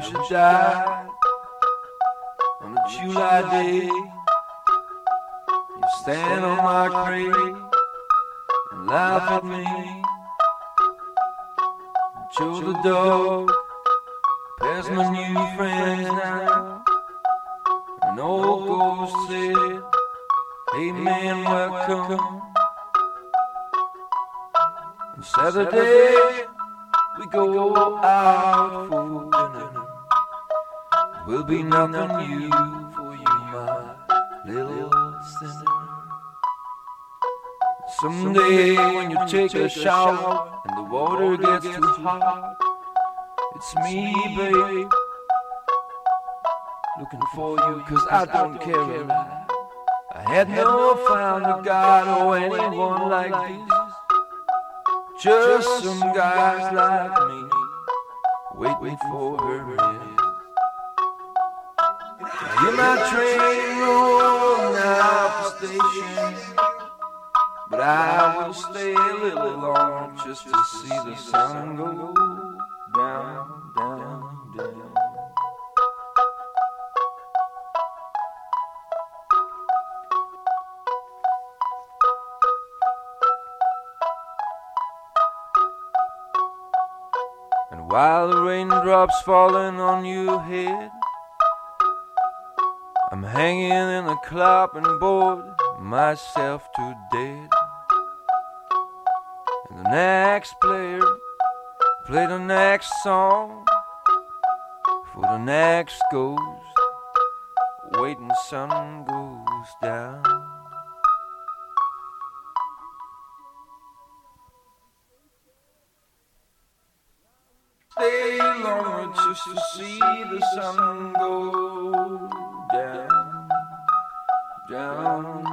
wish I died on a July day. You stand on my grave and laugh at me. Joe the dog, pass my new friends now. An old ghost said, hey man, welcome. On Saturday, we go out for dinner. Will be nothing new for you, my little sinner. Someday when you take a shower and the water gets too hot, it's me, babe, looking for you, 'cause I don't care. I had no found a God or anyone like this. Just some guys like me waiting for her miss. Hear my train rolling out the station, but I will stay a little long just to see the sun go down, down, down. And while the raindrops falling on your head, I'm hanging in a club and bored myself to death. And the next player play the next song for the next ghost, waiting sun goes down. Stay longer just to see the sun go down, down.